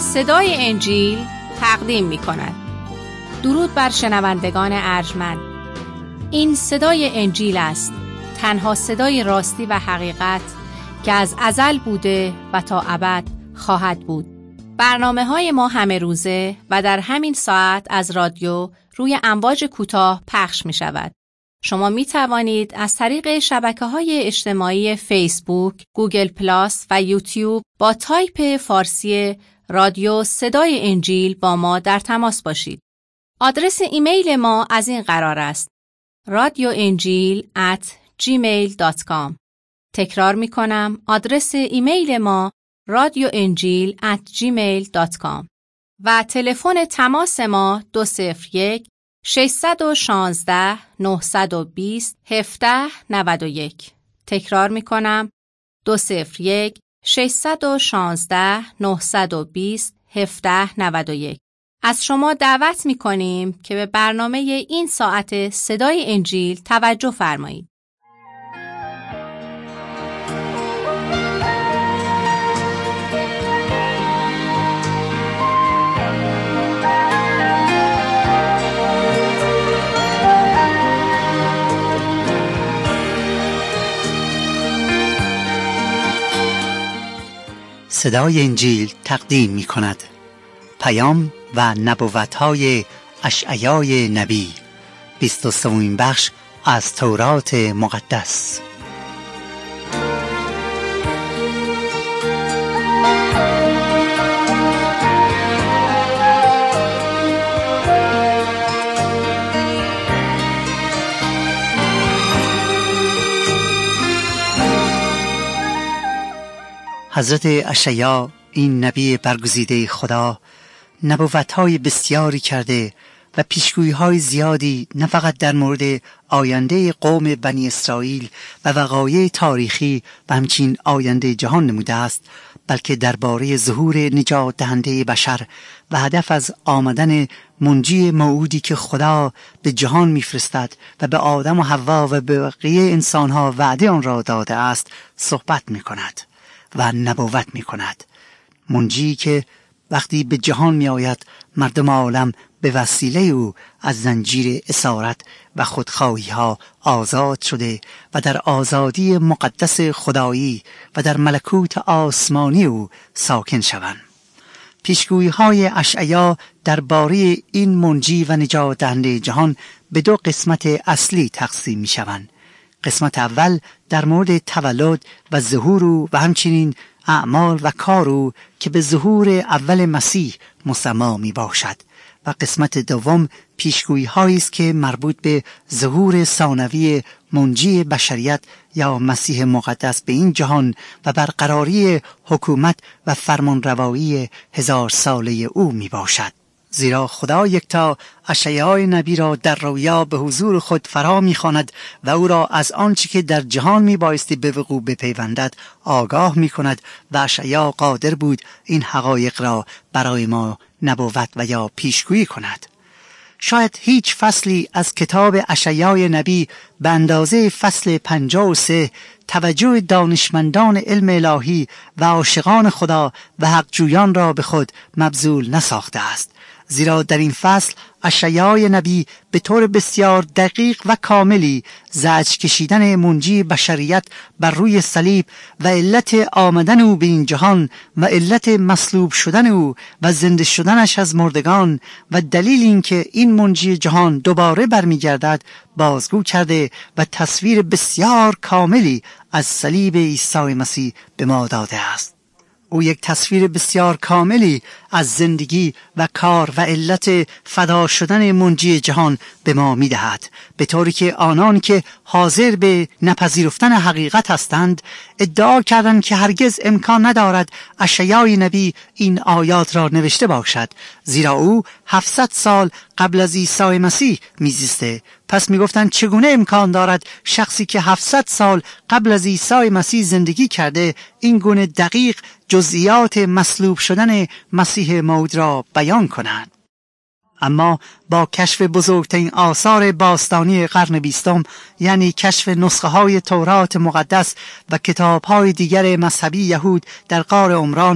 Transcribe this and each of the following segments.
صدای انجیل تقدیم می کند. درود بر شنوندگان ارجمند. این صدای انجیل است، تنها صدای راستی و حقیقت که از ازل بوده و تا ابد خواهد بود. برنامه‌های ما همه روزه و در همین ساعت از رادیو روی امواج کوتاه پخش می شود. شما می توانید از طریق شبکه‌های اجتماعی فیسبوک، گوگل پلاس و یوتیوب با تایپ فارسی رادیو صدای انجیل با ما در تماس باشید. آدرس ایمیل ما از این قرار است: radioenjil@gmail.com. تکرار می کنم، آدرس ایمیل ما radioenjil@gmail.com و تلفن تماس ما 201-616-920-1791. تکرار می کنم، 201-616-920-1791. از شما دعوت می کنیم که به برنامه این ساعت صدای انجیل توجه فرمایید. صدای انجیل تقدیم می کند پیام و نبوت‌های اشعیای نبی، 23مین بخش از تورات مقدس. حضرت اشعیا، این نبی برگزیده خدا، نبوت‌های بسیاری کرده و پیشگویی‌های زیادی نه فقط در مورد آینده قوم بنی اسرائیل و وقایع تاریخی و همچنین آینده جهان نموده است، بلکه درباره ظهور نجات دهنده بشر و هدف از آمدن منجی موعودی که خدا به جهان می‌فرستد و به آدم و حوا و به بقیه انسان‌ها وعده آن را داده است صحبت می‌کند و نبوت می‌کند. منجی که وقتی به جهان می آید مردم عالم به وسیله او از زنجیر اسارت و خودخواهی ها آزاد شده و در آزادی مقدس خدایی و در ملکوت آسمانی او ساکن شوند. پیشگویی های اشعیا درباره این منجی و نجات دهنده جهان به دو قسمت اصلی تقسیم می شوند. قسمت اول در مورد تولد و ظهور او و همچنین اعمال و کار او که به ظهور اول مسیح مسمی می باشد و قسمت دوم پیشگویی هایی است که مربوط به ظهور ثانوی منجی بشریت یا مسیح مقدس به این جهان و برقراری حکومت و فرمانروایی 1000 ساله او می باشد. زیرا خدا یکتا اشعیای نبی را در رویا به حضور خود فرا می‌خواند و او را از آنچه که در جهان میبایستی به وقوع بپیوندد آگاه می‌کند و اشعیا قادر بود این حقایق را برای ما نبوت و یا پیشگویی کند. شاید هیچ فصلی از کتاب اشعیای نبی به اندازه فصل 53 توجه دانشمندان علم الهی و عاشقان خدا و حقجویان را به خود مبذول نساخته است. زیرا در این فصل اشعیای نبی به طور بسیار دقیق و کاملی زجر کشیدن منجی بشریت بر روی صلیب و علت آمدن او به این جهان و علت مصلوب شدن او و زنده شدنش از مردگان و دلیل اینکه این منجی جهان دوباره برمیگردد بازگو کرده و تصویر بسیار کاملی از صلیب عیسی مسیح به ما داده است. او یک تصویر بسیار کاملی از زندگی و کار و علت فدا شدن منجی جهان به ما می دهد، به طوری که آنان که حاضر به نپذیرفتن حقیقت هستند ادعا کردند که هرگز امکان ندارد اشعیای نبی این آیات را نوشته باشد، زیرا او 700 سال قبل از عیسی مسیح میزیسته. پس میگفتند چگونه امکان دارد شخصی که 700 سال قبل از عیسی مسیح زندگی کرده این گونه دقیق جزئیات مصلوب شدن مسیح موعود را بیان کند؟ اما با کشف بزرگترین آثار باستانی قرن 20، یعنی کشف نسخه های تورات مقدس و کتاب های دیگر مذهبی یهود در غار عمران،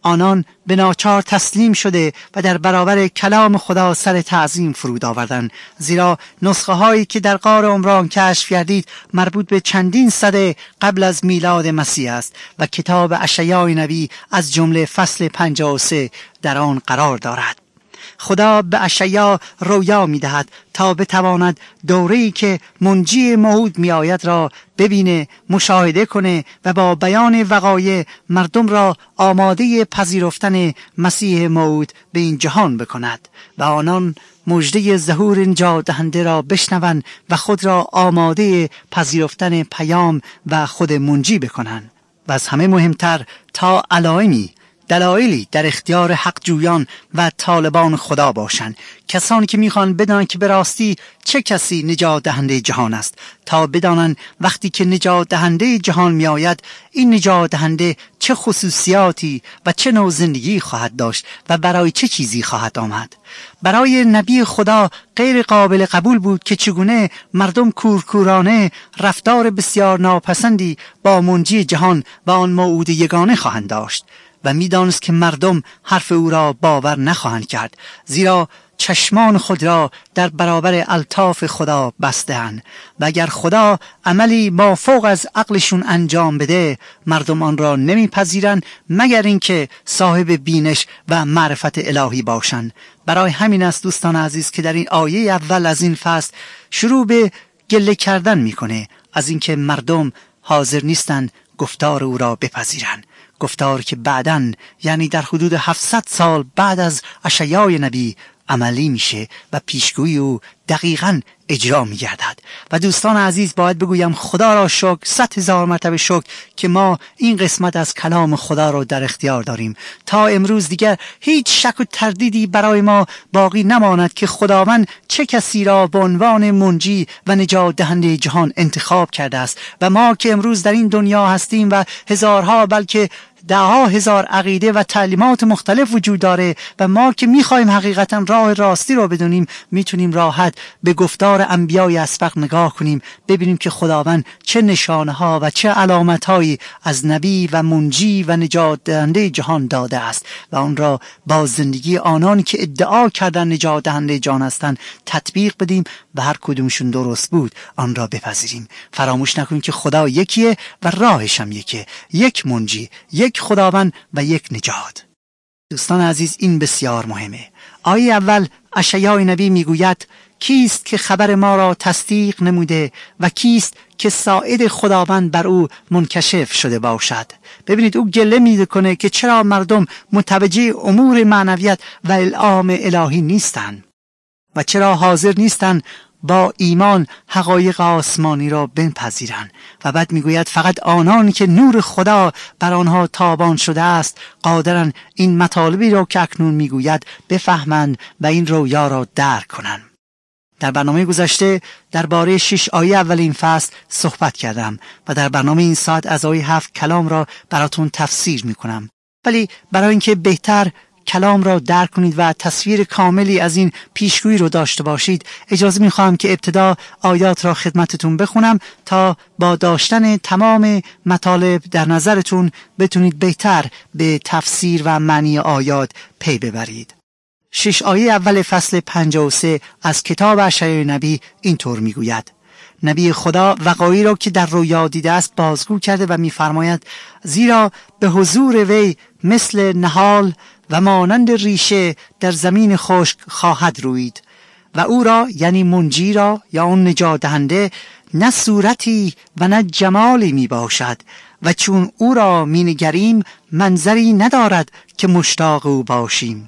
آنان به ناچار تسلیم شده و در برابر کلام خدا سر تعظیم فرود آوردند، زیرا نسخه هایی که در غار عمران کشف کردید مربوط به چندین سده قبل از میلاد مسیح است و کتاب اشعیا نبی از جمله فصل 53 در آن قرار دارد. خدا به اشعیا رویا می‌دهد تا بتواند دوره‌ای که منجی موعود می‌آید را ببینه، مشاهده کنه و با بیان وقایع مردم را آماده پذیرفتن مسیح موعود به این جهان بکند و آنان مژده ظهور نجات دهنده را بشنوند و خود را آماده پذیرفتن پیام و خود منجی بکنند. و از همه مهمتر تا علائمی دلایلی در اختیار حق جویان و طالبان خدا باشند، کسانی که میخوان بدانند که به راستی چه کسی نجات دهنده جهان است، تا بدانند وقتی که نجات دهنده جهان میآید این نجات دهنده چه خصوصیاتی و چه نوع زندگی خواهد داشت و برای چه چیزی خواهد آمد. برای نبی خدا غیر قابل قبول بود که چگونه مردم کورکورانه رفتار بسیار ناپسندی با منجی جهان و آن موعود یگانه خواهند داشت و می‌دانست که مردم حرف او را باور نخواهند کرد، زیرا چشمان خود را در برابر الطاف خدا بسته‌اند و اگر خدا عملی مافوق از عقلشون انجام بده مردم آن را نمیپذیرند مگر اینکه صاحب بینش و معرفت الهی باشند. برای همین است دوستان عزیز که در این آیه اول از این فصل شروع به گله کردن میکنه از اینکه مردم حاضر نیستند گفتار او را بپذیرند، گفتار که بعداً یعنی در حدود 700 سال بعد از اشعیا نبی عملی میشه و پیشگویی او دقیقاً اجرا میگردد. و دوستان عزیز باید بگویم خدا را شکر، 100,000 مرتبه شکر که ما این قسمت از کلام خدا را در اختیار داریم تا امروز دیگر هیچ شک و تردیدی برای ما باقی نماند که خداوند چه کسی را به عنوان منجی و نجات دهنده جهان انتخاب کرده است و ما که امروز در این دنیا هستیم و هزارها بلکه 10,000 عقیده و تعلیمات مختلف وجود داره و ما که میخوایم حقیقتا راه راستی رو بدونیم میتونیم راحت به گفتار انبیای اسبق نگاه کنیم، ببینیم که خداوند چه نشانه ها و چه علامت هایی از نبی و منجی و نجات دهنده جهان داده است و آن را با زندگی آنانی که ادعا کردن نجات دهنده جهان هستند تطبیق بدیم و هر کدومشون درست بود آن را بپذیریم. فراموش نکنیم که خدا یکیه و راهش هم یکیه، یک منجی، یک خداوند و یک نجات. دوستان عزیز این بسیار مهمه. آیه اول اشعیا نبی میگوید کیست که خبر ما را تصدیق نموده و کیست که ساعد خداوند بر او منکشف شده باشد. ببینید او گله میکنه که چرا مردم متوجه امور معنویت و الهام الهی نیستند و چرا حاضر نیستند با ایمان حقایق آسمانی را بپذیرند. و بعد میگوید فقط آنان که نور خدا بر آنها تابان شده است قادرند این مطالبی را که اکنون میگوید بفهمند و این رویا را درک کنند. در برنامه گذشته درباره 6 آیه اول این فصل صحبت کردم و در برنامه این ساعت از آیه 7 کلام را براتون تفسیر میکنم. ولی برای اینکه بهتر کلام را درک کنید و تصویر کاملی از این پیشگویی رو داشته باشید اجازه میخوام که ابتدا آیات را خدمتتون بخونم تا با داشتن تمام مطالب در نظرتون بتونید بهتر به تفسیر و معنی آیات پی ببرید. 6 آیه اول فصل 53 از کتاب اشعیا نبی اینطور میگوید: نبی خدا وقایعی را که در رویا دیده است بازگو کرده و میفرماید زیرا به حضور وی مثل نهال و مانند ریشه در زمین خشک خواهد روید و او را یعنی منجی را یا اون نجات دهنده نه صورتی و نه جمالی می باشد و چون او را می نگریم منظری ندارد که مشتاق او باشیم.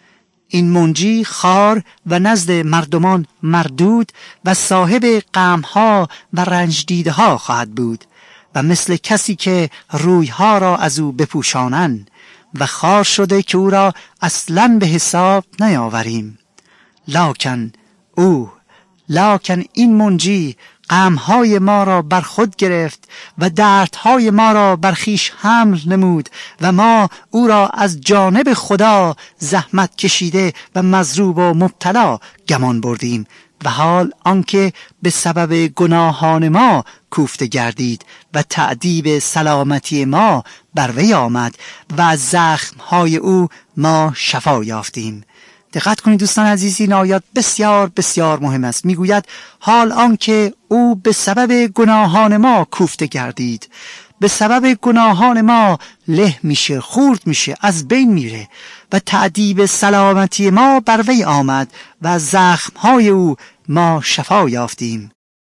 این منجی خار و نزد مردمان مردود و صاحب غمها و رنج دیده ها خواهد بود و مثل کسی که رویها را از او بپوشانند و خار شده که او را اصلاً به حساب نیاوریم. لکن این منجی غمهای ما را بر خود گرفت و دردهای ما را بر خویش حمل نمود و ما او را از جانب خدا زحمت کشیده و مضروب و مبتلا گمان بردیم. و حال آنکه به سبب گناهان ما کوفته گردید و تأدیب سلامتی ما بر وی آمد و از زخمهای او ما شفا یافتیم. دقت کنید دوستان عزیز، این آیات بسیار بسیار مهم است. میگوید حال آنکه او به سبب گناهان ما کوفته گردید، به سبب گناهان ما له میشه، خورد میشه، از بین میره و تأدیب سلامتی ما بر وی آمد و از زخمهای او ما شفا یافتیم.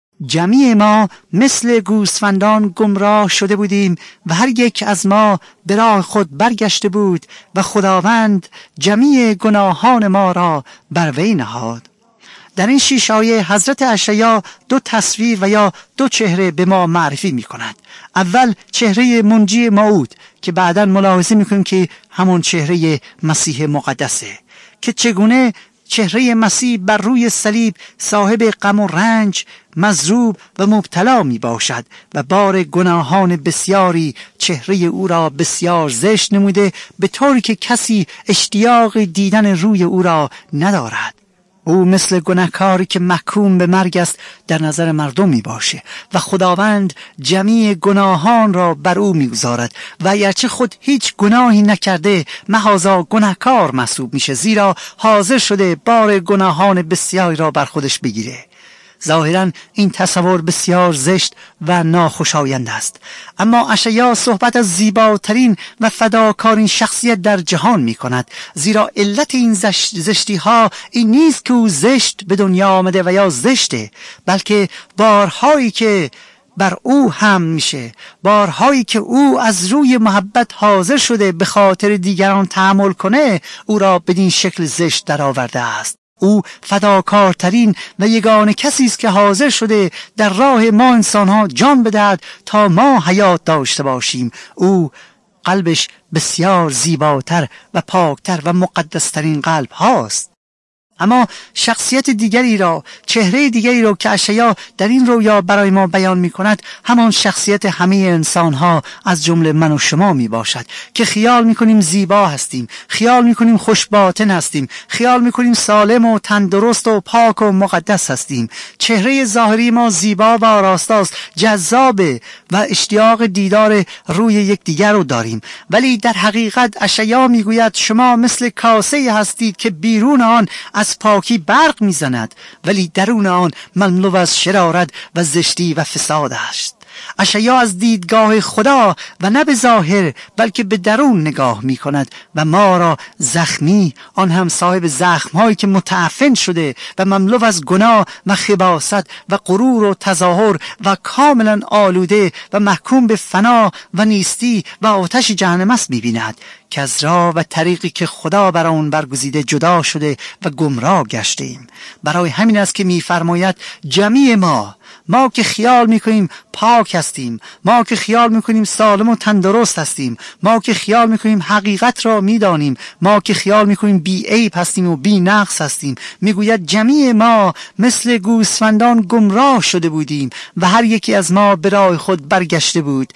جمیع ما مثل گوسفندان گمراه شده بودیم و هر یک از ما به راه خود برگشته بود و خداوند جمیع گناهان ما را بر وی نهاد. در این 6 آیه حضرت اشعیا 2 تصویر و یا 2 چهره به ما معرفی می کند. اول چهره منجی موعود که بعداً ملاحظه می کنیم که همون چهره مسیح مقدسه، که چگونه چهره مسیح بر روی صلیب صاحب غم و رنج، مضروب و مبتلا می باشد و بار گناهان بسیاری چهره او را بسیار زشت نموده، به طوری که کسی اشتیاق دیدن روی او را ندارد. او مثل گناهکاری که محکوم به مرگ است در نظر مردم می باشه و خداوند جمیع گناهان را بر او می گذارد و اگرچه خود هیچ گناهی نکرده محضاً گناهکار محسوب میشه، زیرا حاضر شده بار گناهان بسیاری را بر خودش بگیره. ظاهراً این تصور بسیار زشت و ناخوشایند است، اما اشعیا صحبت از زیباترین و فداکارین شخصیت در جهان می کند، زیرا علت این زشتی ها این نیست که او زشت به دنیا آمده و یا زشته، بلکه بارهایی که بر او هم میشه، بارهایی که او از روی محبت حاضر شده به خاطر دیگران تحمل کنه، او را بدین شکل زشت در آورده است. او فداکارترین و یگانه کسی است که حاضر شده در راه ما انسانها جان بدهد تا ما حیات داشته باشیم. او قلبش بسیار زیباتر و پاکتر و مقدسترین قلب هاست. اما شخصیت دیگری را، چهره دیگری را که اشعیا در این رویا برای ما بیان می کند، همان شخصیت همه انسان ها از جمله من و شما می باشد که خیال می کنیم زیبا هستیم، خیال می کنیم خوشباطن هستیم، خیال می کنیم سالم و تندرست و پاک و مقدس هستیم. چهره ظاهری ما زیبا و آراستاست، جذابه و اشتیاق دیدار روی یکدیگر رو داریم، ولی در حقیقت اشعیا می گوید شما مثل کاسه هستید که بیرون آن از پاکی برق میزند ولی درون آن مملو از شرارت و زشتی و فساد است. اشعیا از دیدگاه خدا و نه به ظاهر بلکه به درون نگاه می کند و ما را زخمی، آن هم صاحب زخمهایی که متعفن شده و مملو از گناه و خباثت و غرور و تظاهر و کاملا آلوده و محکوم به فنا و نیستی و آتش جهنم است می بیند که از راه و طریقی که خدا برای اون برگزیده جدا شده و گمراه گشتیم. برای همین است که می‌فرماید جمیع ما که خیال میکنیم پاک هستیم، ما که خیال میکنیم سالم و تندرست هستیم، ما که خیال میکنیم حقیقت را میدانیم، ما که خیال میکنیم بی عیب هستیم و بی نقص هستیم، میگوید جمیع ما مثل گوسفندان گمراه شده بودیم و هر یکی از ما به راه خود برگشته بود،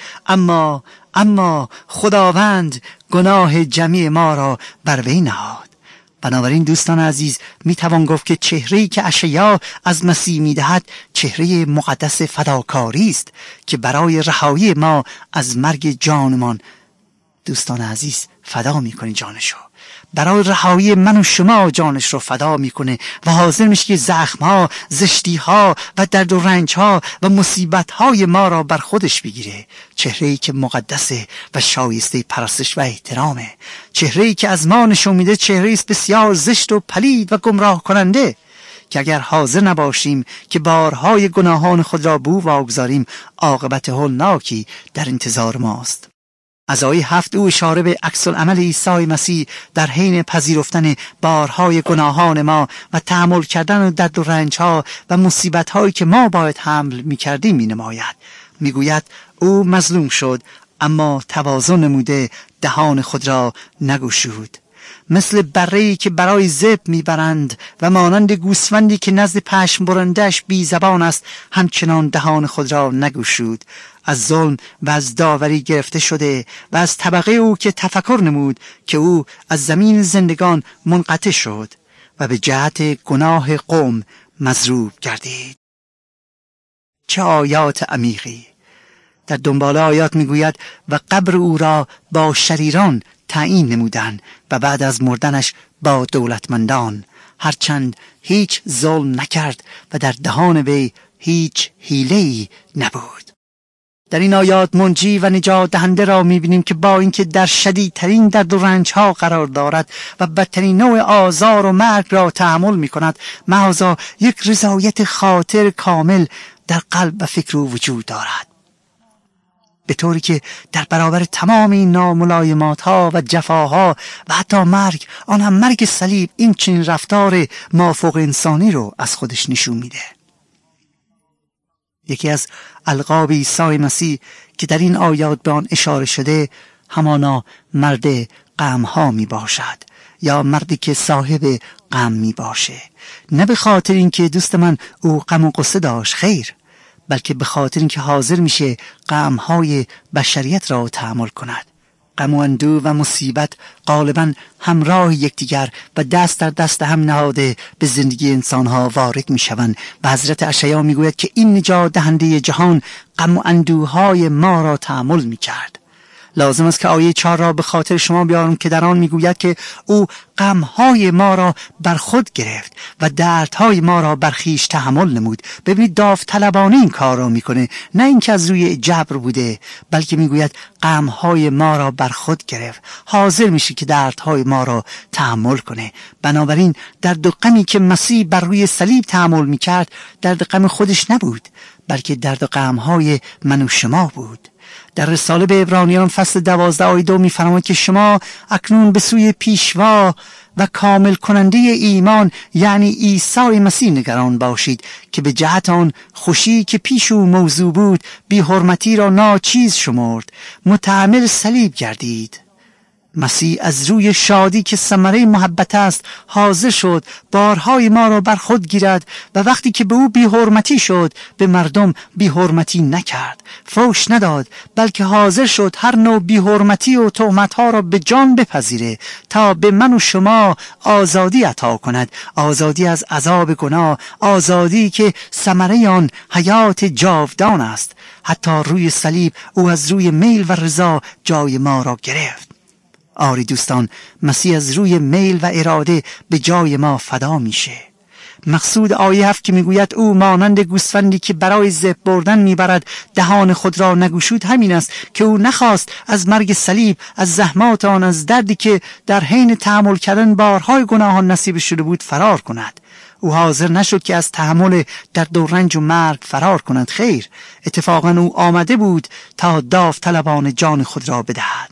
اما خداوند گناه جمیع ما را بر وی نهاد. بنابراین دوستان عزیز میتوان گفت که چهره‌ای که اشعیا از مسیح میدهد چهره مقدس فداکاری است که برای رهایی ما از مرگ جانمان دوستان عزیز فدا میکنه جانشو، برای رهایی من و شما جانش رو فدا میکنه و حاضر میشه که زخمها، زشتیها و درد و رنجها و مصیبتهای ما را بر خودش بگیره. چهره‌ای که مقدسه و شایسته پرستش و احترامه، چهره‌ای که از ما نشون میده چهره‌ای است بسیار زشت و پلید و گمراه کننده که اگر حاضر نباشیم که بارهای گناهان خود را به او واگذاریم، عاقبت هولناکی در انتظار ماست. از آیه 7 او اشاره به عکس العمل عیسی مسیح در حین پذیرفتن بارهای گناهان ما و تحمل کردن درد و رنجها و مصیبت‌هایی که ما باید حمل می‌کردیم می‌نماید. می‌گوید او مظلوم شد اما تواضع نموده دهان خود را نگشود. مثل بره‌ای که برای ذبح میبرند و مانند گوسفندی که نزد پشم برندش بی زبان است، همچنان دهان خود را نگشود. از ظلم و از داوری گرفته شده و از طبقه او که تفکر نمود که او از زمین زندگان منقطع شد و به جهت گناه قوم مضروب گردید. چه آیات عمیقی! در دنبال آیات میگوید و قبر او را با شریران تعیین نمودند و بعد از مردنش با دولتمندان، هرچند هیچ ظلم نکرد و در دهان وی هیچ حیله‌ای نبود. در این آیات منجی و نجات دهنده را می‌بینیم که با اینکه در شدیدترین درد و رنج‌ها قرار دارد و بدترین نوع آزار و مرگ را تحمل می‌کند، معاذا یک رضایت خاطر کامل در قلب و فکر او وجود دارد، به طوری که در برابر تمام این ناملایمات‌ها و جفاها و حتی مرگ، آن هم مرگ صلیب، این چنین رفتار مافوق انسانی رو از خودش نشون میده. یکی از القاب عیسی مسیح که در این آیات به آن اشاره شده همانا مرد غم‌ها می باشد، یا مردی که صاحب غم می باشه. نه به خاطر اینکه دوست من او غم و غصه داشت، خیر، بلکه به خاطر اینکه حاضر میشه غم‌های بشریت را تحمل کند. غم و اندوه و مصیبت غالباً همراه یکدیگر و دست در دست هم نهاده به زندگی انسانها وارد میشوند و حضرت اشعیا میگوید که این نجات دهنده جهان غم و اندوه‌های ما را تحمل میکرد. لازم است که آیه 4 را به خاطر شما بیارم که در آن میگوید که او غم‌های ما را بر خود گرفت و دردهای ما را بر خویش تحمل نمود. ببینید داوطلبانه این کار را میکنه، نه اینکه از روی جبر بوده، بلکه میگوید غم‌های ما را بر خود گرفت، حاضر میشه که دردهای ما را تحمل کنه. بنابراین درد و غمی که مسیح بر روی صلیب تحمل میکرد درد غم خودش نبود، بلکه درد و غم‌های من و شما بود. در رساله به عبرانیان فصل 12 آیه 2 می‌فرماید که شما اکنون به سوی پیشوا و کامل کننده ایمان یعنی عیسی مسیح نگران باشید که به جهت آن خوشی که پیش او موضوع بود بی حرمتی را ناچیز شمرد، متحمل صلیب گردید. مسیح از روی شادی که ثمره محبت است حاضر شد بارهای ما را بر خود گیرد و وقتی که به او بی حرمتی شد به مردم بی حرمتی نکرد، فوش نداد، بلکه حاضر شد هر نوع بی حرمتی و تهمت‌ها را به جان بپذیره تا به من و شما آزادی عطا کند، آزادی از عذاب گناه، آزادی که ثمره آن حیات جاودان است. حتی روی صلیب او از روی میل و رضا جای ما را گرفت. آری دوستان، مسیح از روی میل و اراده به جای ما فدا میشه. مقصود آیه 7 که میگوید او مانند گوسفندی که برای ذبح بردن میبرد دهان خود را نگشود همین است که او نخواست از مرگ صلیب، از زحمات آن، از دردی که در حین تحمل کردن بارهای گناهان نصیب شده بود فرار کند. او حاضر نشد که از تحمل درد و رنج و مرگ فرار کند، خیر، اتفاقا او آمده بود تا داوطلبانه جان خود را بدهد.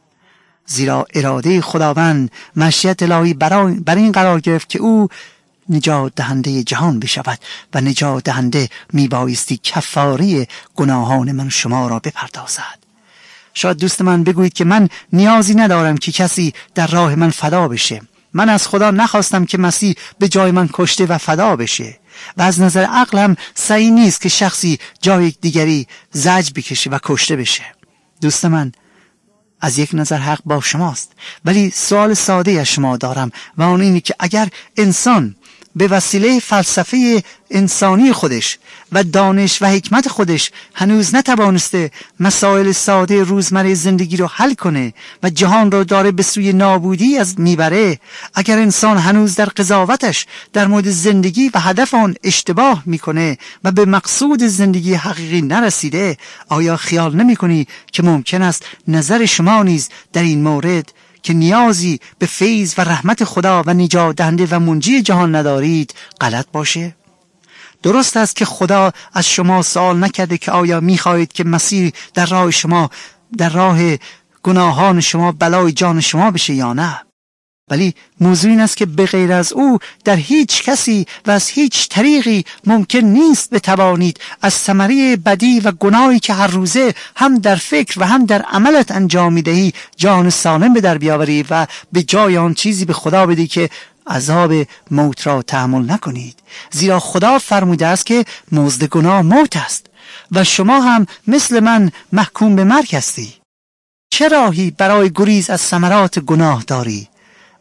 زیرا اراده خداوند، مشیت الهی بر این قرار گرفت که او نجات دهنده جهان بشود و نجات دهنده میبایستی کفاره گناهان من شما را بپردازد. شاید دوست من بگویید که من نیازی ندارم که کسی در راه من فدا بشه. من از خدا نخواستم که مسیح به جای من کشته و فدا بشه و از نظر عقلم صحیح نیست که شخصی جای دیگری زجر بکشه و کشته بشه. دوست من، از یک نظر حق با شماست، ولی سوال ساده از شما دارم و آن اینه که اگر انسان به وسیله فلسفه انسانی خودش و دانش و حکمت خودش هنوز نتوانسته مسائل ساده روزمره زندگی رو حل کنه و جهان رو داره به سوی نابودی از میبره، اگر انسان هنوز در قضاوتش در مورد زندگی و هدف آن اشتباه میکنه و به مقصود زندگی حقیقی نرسیده، آیا خیال نمیکنی که ممکن است نظر شما نیز در این مورد که نیازی به فیض و رحمت خدا و نجات دهنده و منجی جهان ندارید غلط باشه؟ درست است که خدا از شما سوال نکرده که آیا میخواهید که مسیح در راه شما، در راه گناهان شما بلای جان شما بشه یا نه، ولی موضوع این است که به غیر از او در هیچ کسی و از هیچ طریقی ممکن نیست بتوانید از ثمره بدی و گناهی که هر روزه هم در فکر و هم در عملت انجام میدهی جان سالم به در بیاوری و به جای آن چیزی به خدا بدی که عذاب موت را تحمل نکنید. زیرا خدا فرموده است که مزد گناه موت است و شما هم مثل من محکوم به مرگ هستی. چه راهی برای گریز از ثمرات گناه داری؟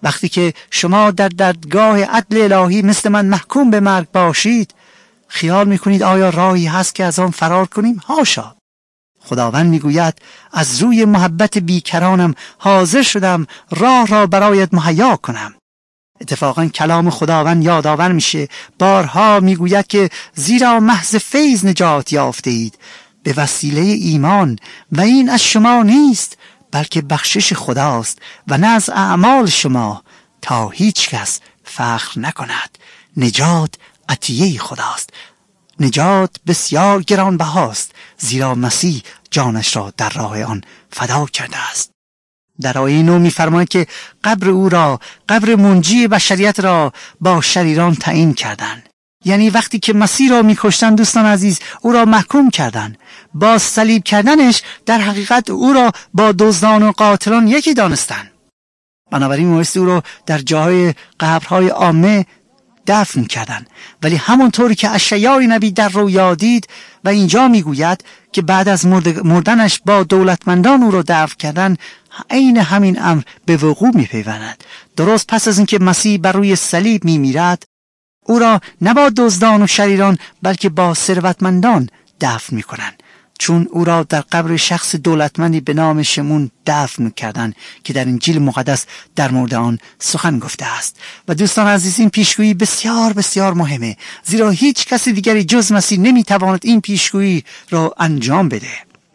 وقتی که شما در دادگاه عدل الهی مثل من محکوم به مرگ باشید، خیال میکنید آیا راهی هست که از آن فرار کنیم؟ حاشا. خداوند میگوید از روی محبت بیکرانم حاضر شدم راه را برایت مهیا کنم. اتفاقا کلام خداوند یادآور میشه، بارها میگوید که زیرا محض فیض نجات یافته اید به وسیله ایمان و این از شما نیست بلکه بخشش خداست و نه از اعمال شما تا هیچ کس فخر نکند. نجات عطیه خداست. نجات بسیار گرانبهاست، زیرا مسیح جانش را در راه آن فدا کرده است. در آیه 9 می‌فرماید که قبر او را، قبر منجی بشریت را با شریران تعیین کردند. یعنی وقتی که مسیح را می‌کشتند دوستان عزیز، او را محکوم کردند. با صلیب کردنش در حقیقت او را با دزدان و قاتلان یکی دانستند. بنابراین مویستی او را در جاهای قبرهای عامه دفن کردند. ولی همونطوری که اشعیا نبی در رویا دید و اینجا میگوید که بعد از مردنش با دولتمندان او را دفن کردن، عین همین امر به وقوع میپیوندد. درست پس از اینکه مسیح بر روی صلیب میمیرد، او را نه با دزدان و شریران بلکه با ثروتمندان دفن میکنند، چون او را در قبر شخص دولتمندی به نام شمون دفن کردند که در انجیل مقدس در مورد آن سخن گفته است. و دوستان عزیز، این پیشگویی بسیار بسیار مهمه، زیرا هیچ کسی دیگری جز مسیح نمیتواند این پیشگویی را انجام بده.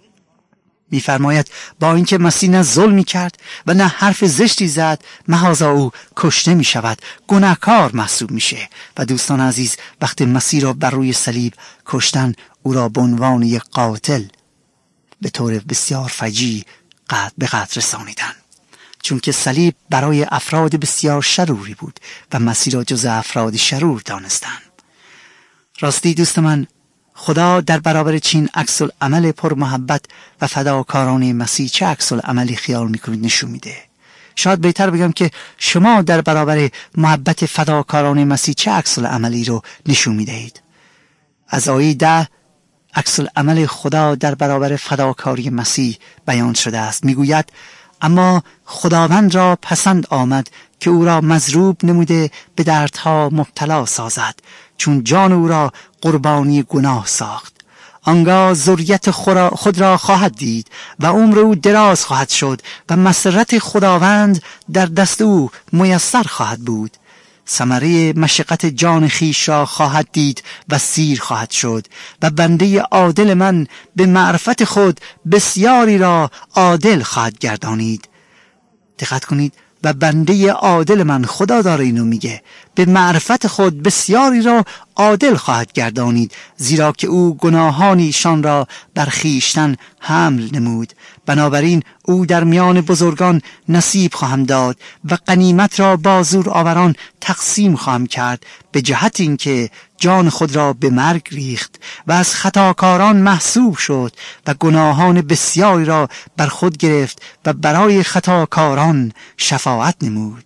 می‌فرماید با اینکه مسیح نه ظلمی کرد و نه حرف زشتی زد، محاذا او کشته می‌شود، گناهکار محسوب میشه. و دوستان عزیز، وقتی مسیح را بر روی صلیب کشتن، او را به عنوان یک قاتل به طور بسیار فجیع به قتل رسانیدند، چون که صلیب برای افراد بسیار شروری بود و مسیح را جز افراد شرور دانستند. راستی دوست من، خدا در برابر چین عکس العمل پر محبت و فداکارانه مسیح چه عکس العملی خیال میکنید نشون میده؟ شاید بهتر بگم که شما در برابر محبت فداکارانه مسیح چه عکس العملی رو نشون میدهید؟ از آیه 10 عکس العمل خدا در برابر فداکاری مسیح بیان شده است. میگوید اما خداوند را پسند آمد که او را مضروب نموده به دردها مبتلا سازد، چون جان او را قربانی گناه ساخت. آنگاه ذریت خود را خواهد دید و عمر او دراز خواهد شد و مسرت خداوند در دست او میسر خواهد بود. ثمره مشقت جان خیش را خواهد دید و سیر خواهد شد و بنده عادل من به معرفت خود بسیاری را عادل خواهد گردانید. دقت کنید، و بنده عادل من، خدا داره اینو میگه، به معرفت خود بسیاری را عادل خواهد گردانید، زیرا که او گناهانیشان را بر خویشتن حمل نمود. بنابراین او در میان بزرگان نصیب خواهم داد و غنیمت را با زور آوران تقسیم خواهم کرد، به جهت اینکه جان خود را به مرگ ریخت و از خطاکاران محسوب شد و گناهان بسیاری را بر خود گرفت و برای خطاکاران شفاعت نمود.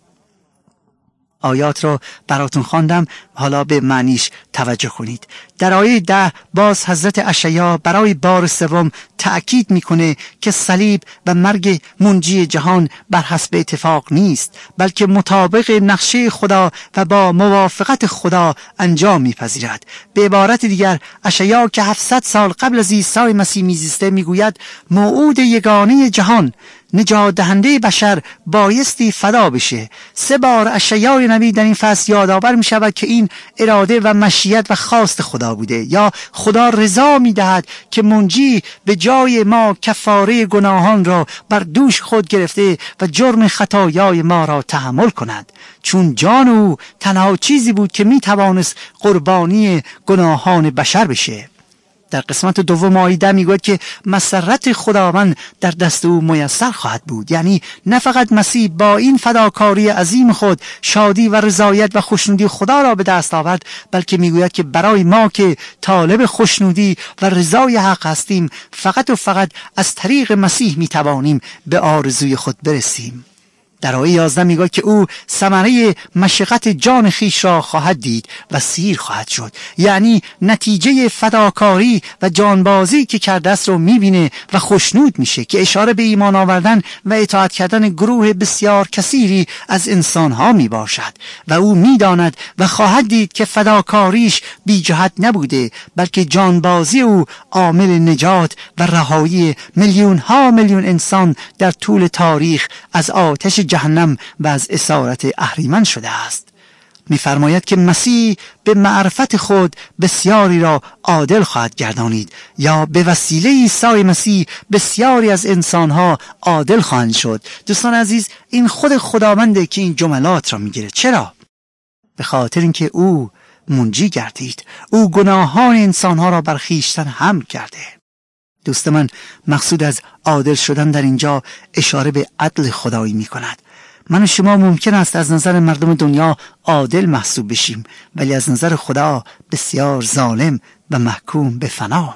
آیات را براتون خواندم، حالا به معنیش توجه کنید. در آیه 10 باز حضرت اشعیا برای بار سوم تأکید میکنه که صلیب و مرگ منجی جهان بر حسب اتفاق نیست، بلکه مطابق نقشه خدا و با موافقت خدا انجام میپذیرد. به عبارت دیگر، اشعیا که 700 سال قبل از عیسی مسیح میزیسته میگوید موعود یگانه جهان، نجات دهنده بشر بایستی فدا بشه. 3 بار اشعیا نبی در این فصل یادآور می شود که این اراده و مشیت و خواست خدا بوده، یا خدا رضا می دهد که منجی به جای ما کفاره گناهان را بر دوش خود گرفته و جرم خطایای ما را تحمل کند، چون جان او تنها چیزی بود که می توانست قربانی گناهان بشر بشه. در قسمت دوم آیه 10 میگوید که مسرت خداوند در دست او میسر خواهد بود. یعنی نه فقط مسیح با این فداکاری عظیم خود شادی و رضایت و خوشنودی خدا را به دست آورد، بلکه میگوید که برای ما که طالب خوشنودی و رضای حق هستیم، فقط و فقط از طریق مسیح میتوانیم به آرزوی خود برسیم. در آیه 11 میگه که او ثمره مشقت جان خیش را خواهد دید و سیر خواهد شد. یعنی نتیجه فداکاری و جانبازی که کرده است رو میبینه و خوشنود میشه، که اشاره به ایمان آوردن و اطاعت کردن گروه بسیار کثیری از انسانها میباشد و او میداند و خواهد دید که فداکاریش بی جهت نبوده، بلکه جانبازی او عامل نجات و رهایی میلیون انسان در طول تاریخ از آتش جهنم و از اسارت اهریمن شده است. می‌فرماید که مسیح به معرفت خود بسیاری را عادل خواهد گردانید، یا به وسیله عیسی مسیح بسیاری از انسانها عادل خواهند شد. دوستان عزیز، این خود خداونده که این جملات را میگیره. چرا؟ به خاطر اینکه او منجی گردید، او گناهان انسانها را بر خویشتن حمل کرده. دوست من، مقصود از عادل شدن در اینجا اشاره به عدل خدایی می کند. من و شما ممکن است از نظر مردم دنیا عادل محسوب بشیم، ولی از نظر خدا بسیار ظالم و محکوم به فنا.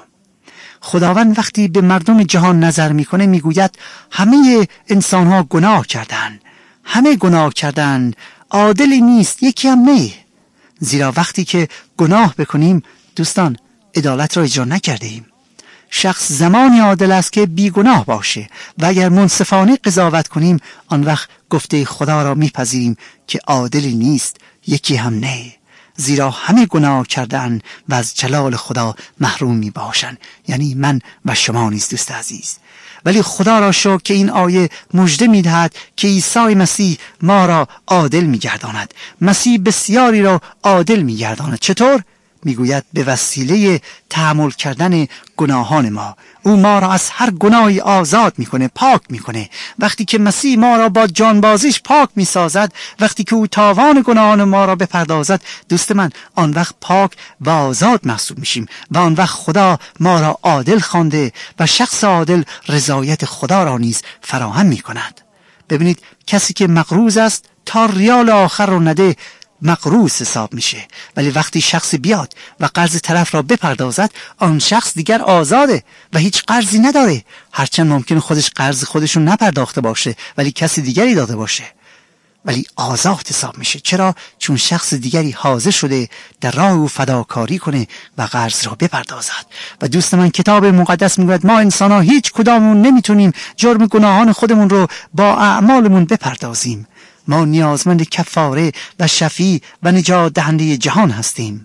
خداوند وقتی به مردم جهان نظر میکنه میگوید همه انسانها گناه کردند، همه گناه کردند، عادلی نیست یکی هم نه. زیرا وقتی که گناه بکنیم دوستان عدالت را اجرا نکرده ایم. شخص زمانی عادل است که بیگناه باشه و اگر منصفانه قضاوت کنیم آن وقت گفته خدا را میپذیریم که عادلی نیست یکی هم نه، زیرا همه گناه کردن و از جلال خدا محروم میباشند، یعنی من و شما نیز دوست عزیز. ولی خدا را شکر که این آیه مژده میدهد که عیسی مسیح ما را عادل میگرداند. مسیح بسیاری را عادل میگرداند. چطور؟ میگوید به وسیله تحمل کردن گناهان ما. او ما را از هر گناهی آزاد میکنه، پاک میکنه. وقتی که مسیح ما را با جانبازیش پاک میسازد، وقتی که او تاوان گناهان ما را بپردازد، دوست من، آن وقت پاک و آزاد محسوب میشیم و آن وقت خدا ما را عادل خوانده و شخص عادل رضایت خدا را نیز فراهم میکند. ببینید، کسی که مقروض است تا ریال آخر رو نده مقروض حساب میشه، ولی وقتی شخص بیاد و قرض طرف را بپردازد، آن شخص دیگر آزاده و هیچ قرضی نداره، هرچند ممکن خودش قرض خودشون نپرداخته باشه ولی کسی دیگری داده باشه، ولی آزاد حساب میشه. چرا؟ چون شخص دیگری حاضر شده در راه او فداکاری کنه و قرض را بپردازد. و دوست من، کتاب مقدس میگوید ما انسان ها هیچ کداممون نمیتونیم جرم گناهان خودمون رو با اعمالمون بپردازیم. ما نیازمند کفاره و شفیع و نجات دهنده جهان هستیم.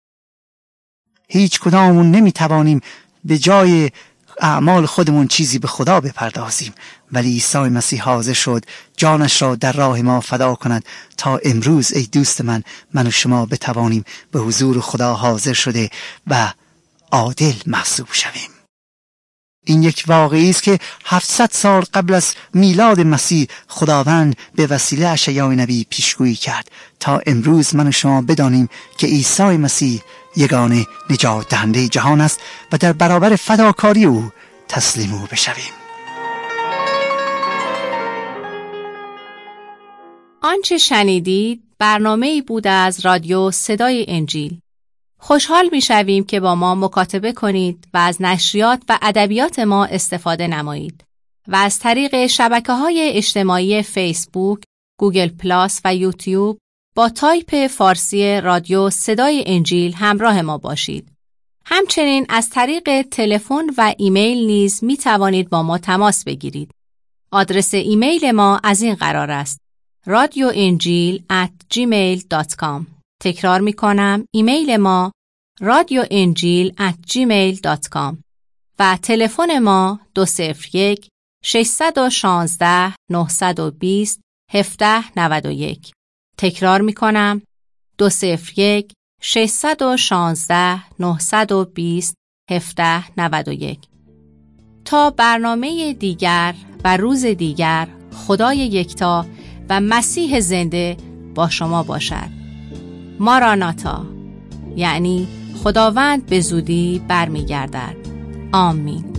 هیچ کداممون نمیتوانیم به جای اعمال خودمون چیزی به خدا بپردازیم، ولی عیسی مسیح حاضر شد جانش را در راه ما فدا کند تا امروز ای دوست من و شما بتوانیم به حضور خدا حاضر شده و عادل محسوب شویم. این یک واقعی است که 700 سال قبل از میلاد مسیح خداوند به وسیله اشعیا نبی پیشگویی کرد تا امروز من و شما بدانیم که عیسی مسیح یگانه نجات دهنده جهان است و در برابر فداکاری او تسلیم او بشویم. آنچه شنیدید برنامه‌ای بود از رادیو صدای انجیل. خوشحال می‌شویم که با ما مکاتبه کنید و از نشریات و ادبیات ما استفاده نمایید و از طریق شبکه‌های اجتماعی فیسبوک، گوگل پلاس و یوتیوب با تایپ فارسی رادیو صدای انجیل همراه ما باشید. همچنین از طریق تلفن و ایمیل نیز می توانید با ما تماس بگیرید. آدرس ایمیل ما از این قرار است: radioenjil@gmail.com. تکرار می کنم، ایمیل ما radioenjil@gmail.com و تلفن ما 201 616 920 1791. تکرار می کنم، 201 616 920 1791. تا برنامه دیگر و روز دیگر، خدای یکتا و مسیح زنده با شما باشد. ماراناتا، یعنی خداوند به زودی برمیگردد. آمین.